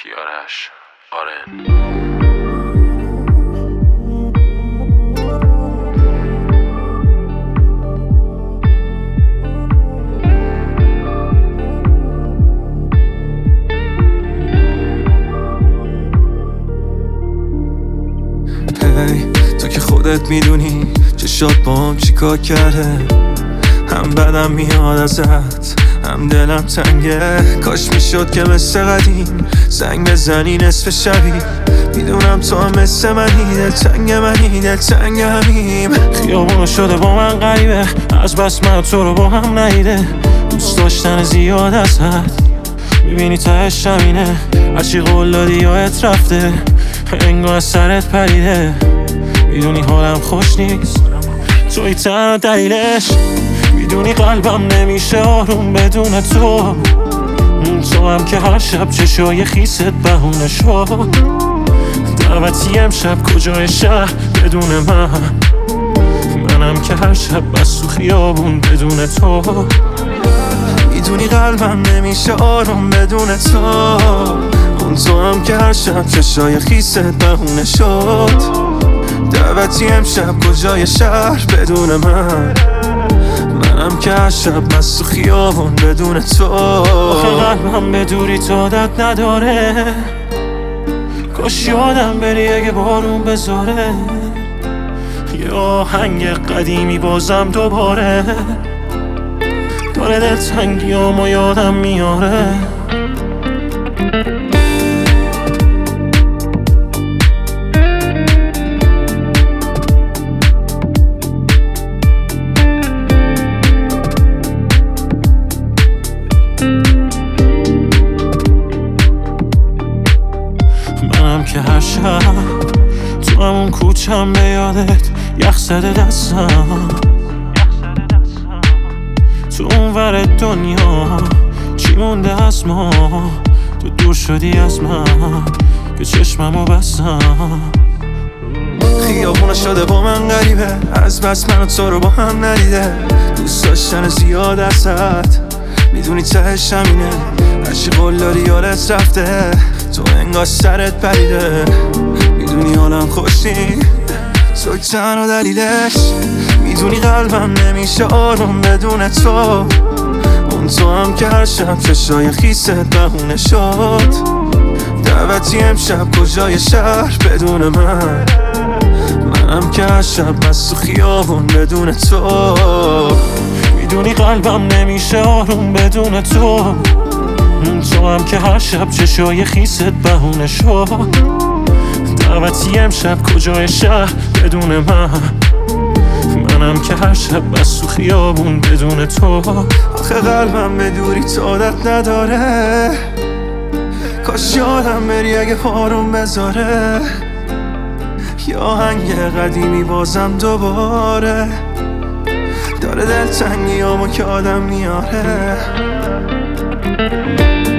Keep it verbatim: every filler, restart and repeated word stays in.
کیارش آرن. hey, تو که خودت میدونی چشات باهم چیکار کرده، هم بدم میاد ازت هم دلم تنگه. کاش میشد که مثل قدیم زنگ بزنی نصف شبی. میدونم تو هم مثل منی، دل تنگ منی، دل تنگ همیم. خیابون شده با من غریبه، از بس من تو رو با هم ندیده. دوست داشتن زیاد ازت میبینی تهش همینه. هرچی قول دادی یادت رفته، انگار از سرت پریده. میدونی حالم خوش نیست، توی تنها دلیلش. میدونی قلبم نمیشه آروم بدون تو. تو هم که هر شب چشای خیست بهونه شد. دعوتی امشب کجای شهر بدون من. منم که هر شب بس تو خیابون بدون تو. میدونی قلبم نمیشه آروم بدون تو. اون تو هم که هر شب چشای خیست بهونه شد. دعوتی امشب کجای شهر بدون من. منم که هر شب مست تو خیابون بدون تو. آخه قلبم به دوری تو عادت نداره. کاش یادم بری اگه بارون بذاره. یه آهنگ قدیمی بازم دوباره داره دل تنگیامو یادم میاره. منم که هر شب تو همون کوچم به یادت یخ زده دستم. تو اون ور دنیا چی مونده از ما؟ تو دور شدی از من که چشممو بستم. خیابونه شده با من غریبه، از بس من و تو رو با هم ندیده. دوست داشتن زیاد ازت میدونی تهش همینه. هرچی قول داری یادت رفته، تو انگار سرت پریده. میدونی حالم خوش نیست، توی تنها دلیلش. میدونی قلبم نمیشه آروم بدون تو. اون تو هم که هر شب چشای خیست بهونه شد. دعوتی امشب کجای شهر بدون من. منم که هر شب مست تو خیابون بدون تو. میدونی قلبم نمیشه آروم بدون تو. تو هم که هر شب چشای خیست بهونه شد. دعوتی امشب کجای شهر بدون من. منم که هر شب بس تو خیابون بدون تو. آخه قلبم به دوری تو عادت نداره. کاش یادم بری اگه آروم بذاره. یا آهنگ قدیمی بازم دوباره داره دل تنگیامو که آدم میاره.